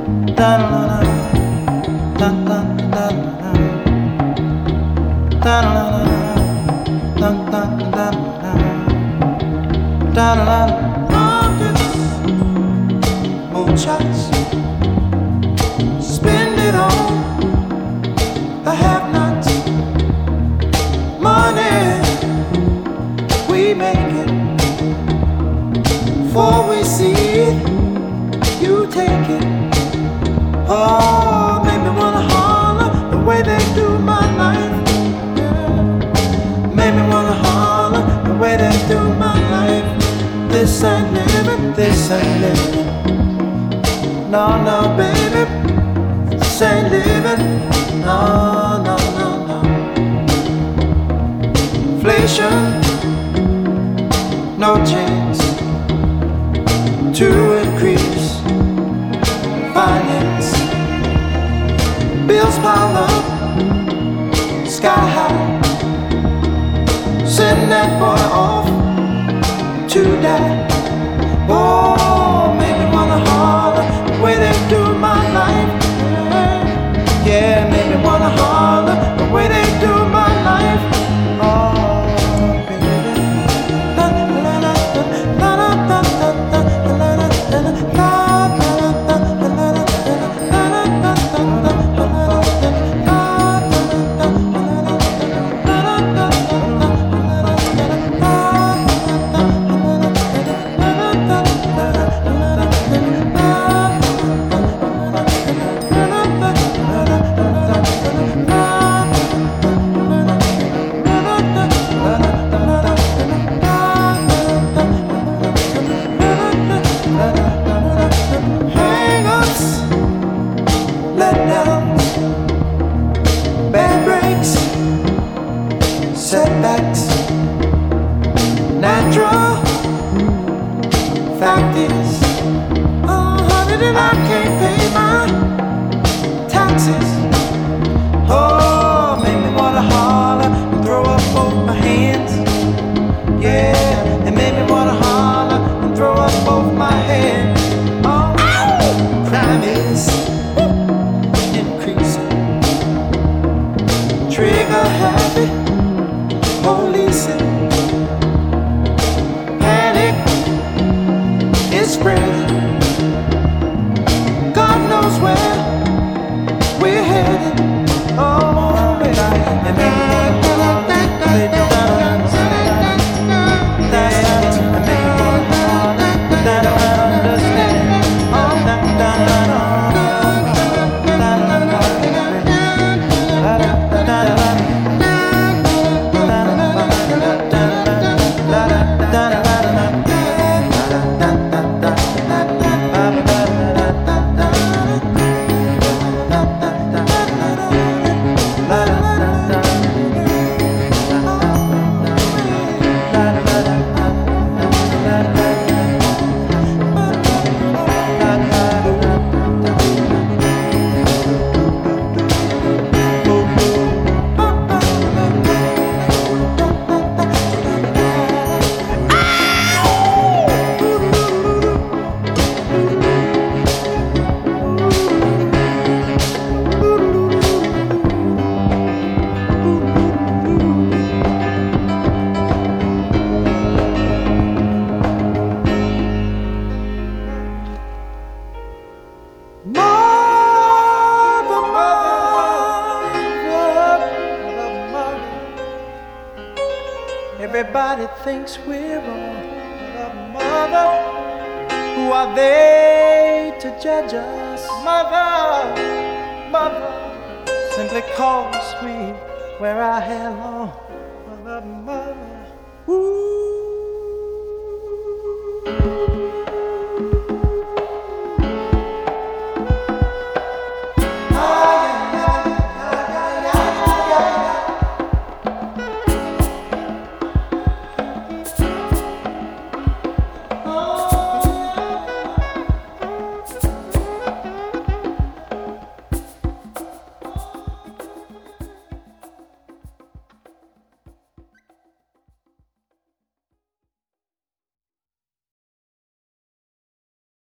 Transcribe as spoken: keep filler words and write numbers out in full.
Moonshots, spend it on the have-nots. Money, we make it. Before we see it, you take it. Oh, make me wanna holler the way they do my life. Yeah. Make me wanna holler the way they do my life. This ain't living, this ain't living. No, no, baby, this ain't living. No, no, no, no. Inflation, no chance to increase finance. Bills pile up, sky high. Send that boy off to die. Oh, make me wanna holler the way they do my life. Yeah, make me wanna holler the way they do my life. Oh, baby. La la la la la la la la la la la. Setbacks, natural. Fact is, oh honey, that I can't pay my taxes. Oh, make me wanna holler and throw up both my hands. Yeah, and make me wanna holler and throw up both my hands. Oh, ow! Crime is increasing. Trigger happy. Policing, panic is spreading. God knows where we're headed. Oh, baby, and maybe they don't understand. They don't understand. Oh, da da da da. Everybody thinks we're wrong, but mother, who are they to judge us? Mother, mother, simply cause we wear our hair long. Mother, mother, ooh.